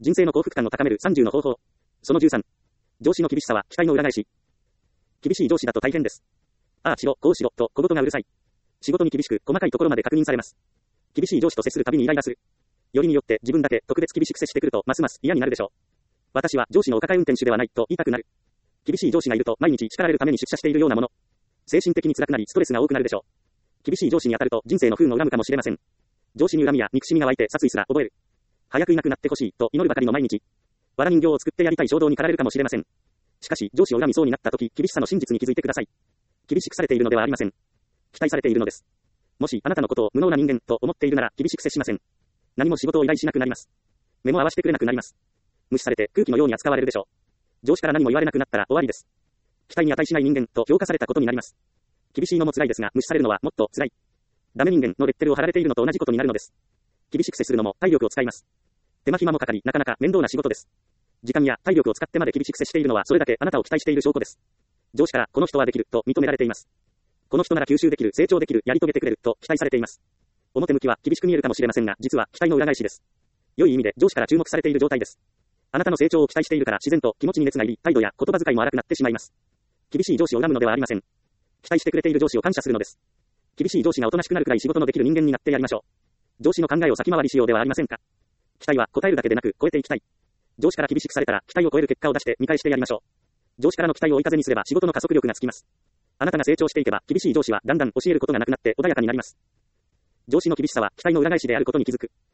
人生の幸福感を高める30の方法。その13。上司の厳しさは期待の裏返し。厳しい上司だと大変です。ああしろ、こうしろ、と小言がうるさい。仕事に厳しく、細かいところまで確認されます。厳しい上司と接するたびにイライラする。よりによって自分だけ特別厳しく接してくると、ますます嫌になるでしょう。私は上司のお抱え運転手ではないと言いたくなる。厳しい上司がいると毎日叱られるために出社しているようなもの。精神的に辛くなりストレスが多くなるでしょう。厳しい上司に当たると人生の不運を恨むかもしれません。上司に恨みや憎しみが湧いて殺意すら覚える。早くいなくなってほしいと祈るばかりの毎日。藁人形を作ってやりたい衝動に駆られるかもしれません。しかし上司を恨みそうになった時、厳しさの真実に気づいてください。厳しくされているのではありません。期待されているのです。もしあなたのことを無能な人間と思っているなら厳しく接しません。何も仕事を依頼しなくなります。目も合わせてくれなくなります。無視されて空気のように扱われるでしょう。上司から何も言われなくなったら終わりです。期待に値しない人間と評価されたことになります。厳しいのも辛いですが無視されるのはもっと辛い。ダメ人間のレッテルを貼られているのと同じことになるのです。厳しく接するのも体力を使います。手間暇もかかりなかなか面倒な仕事です。時間や体力を使ってまで厳しく接しているのはそれだけあなたを期待している証拠です。上司からこの人はできると認められています。この人なら吸収できる、成長できる、やり遂げてくれると期待されています。表向きは厳しく見えるかもしれませんが実は期待の裏返しです。良い意味で上司から注目されている状態です。あなたの成長を期待しているから自然と気持ちに熱が入り、態度や言葉遣いも荒くなってしまいます。厳しい上司を恨むのではありません。期待してくれている上司を感謝するのです。厳しい上司がおとなしくなるくらい仕事のできる人間になってやりましょう。上司の考えを先回りしようではありませんか。期待は答えるだけでなく超えていきたい。上司から厳しくされたら期待を超える結果を出して見返してやりましょう。上司からの期待を追い風にすれば仕事の加速力がつきます。あなたが成長していけば厳しい上司はだんだん教えることがなくなって穏やかになります。上司の厳しさは期待の裏返しであることに気づく。